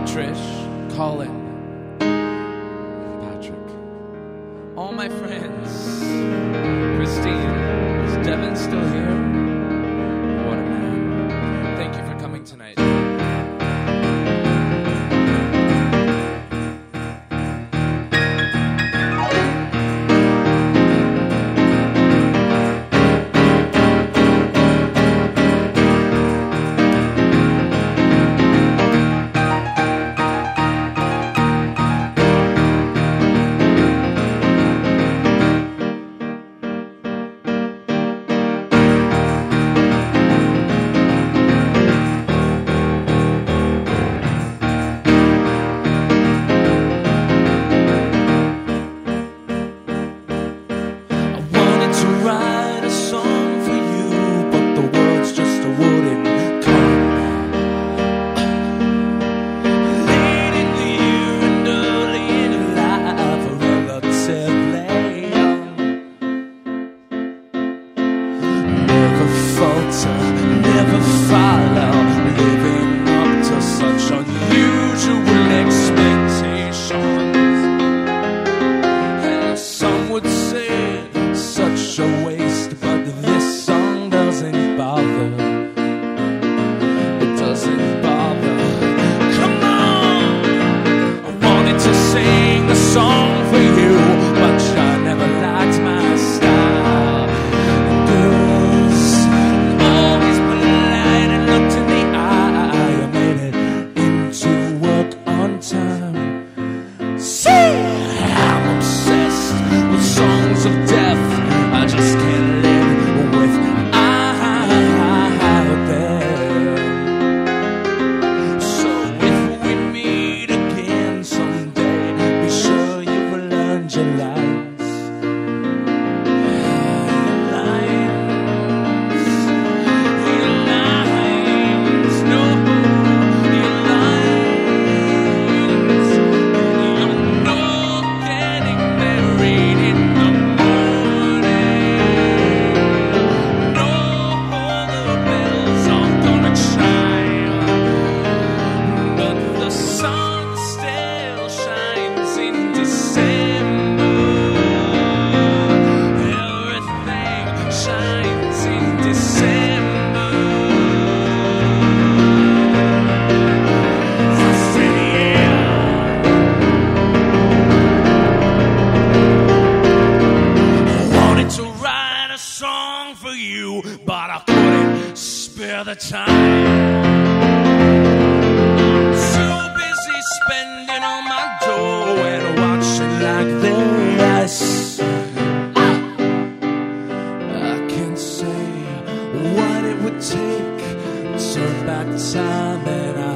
Trish, Colin, Patrick, all my friends, Christine, is Devin still here? What a man. Thank you for coming tonight. Never follow, living up to such unusual expectations. And some would say such a waste, but this song doesn't bother. It doesn't bother. Come on! I wanted to sing a song for you, but I never liked my style. Girls always polite and looked in the eye. I made it into work on time. See, I'm obsessed with songs of death. I just can't live without them. So if we meet again someday, be sure you've learned your lines. Your lines, no, your lines. You're not getting married in the morning. No, the bells aren't gonna chime, but the sun still shines in December. Everything shines in December. I said, yeah. I wanted to write a song for you, but I couldn't spare the time. So busy spending all my dough and watching like this. I can't say what it would take. Turn back time and